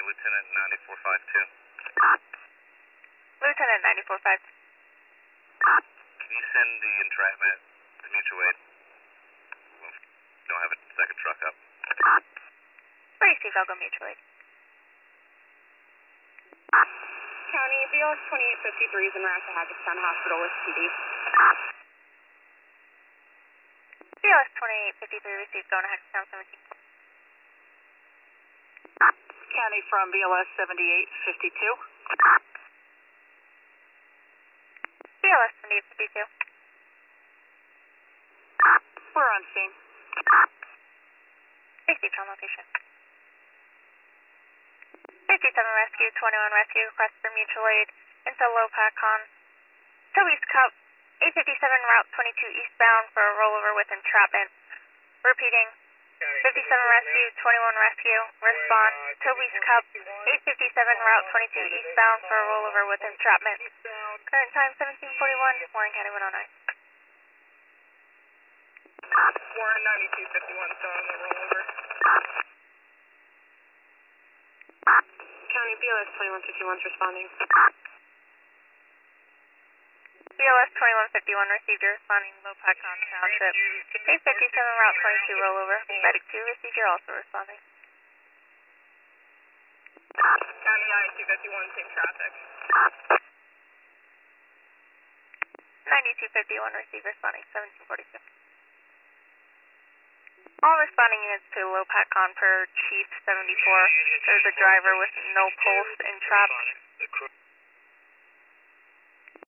Lieutenant 9452. Lieutenant 9452. Can you send the entrapment to mutual aid? We don't have a second truck up. Received, I'll go mutual aid. County, BLS 2853 is en route to Hackettstown Hospital with PD. BLS 2853 received, going to Hackettstown 17. County from BLS 7852. BLS 7852. We're on scene. Received on location. 57 Rescue, 21 Rescue, request for mutual aid into Lopakon. Till East Cup, 857 Route 22 eastbound for a rollover with entrapment. Repeating, 57 Rescue, 21 Rescue, respond. Till East Cup, 857 Route 22 eastbound for a rollover with entrapment. Current time 1741, Warren County 109. Warren 9251, still on the rollover. County BLS 2151 is responding. BLS 2151 received your responding Lopakon Township. 857 Route 22 rollover. Medic 2 received your also responding. County I-251, same traffic. 9251 received responding 1742. All responding units to Lopakon per Chief 74. There's a driver with no pulse entrapped.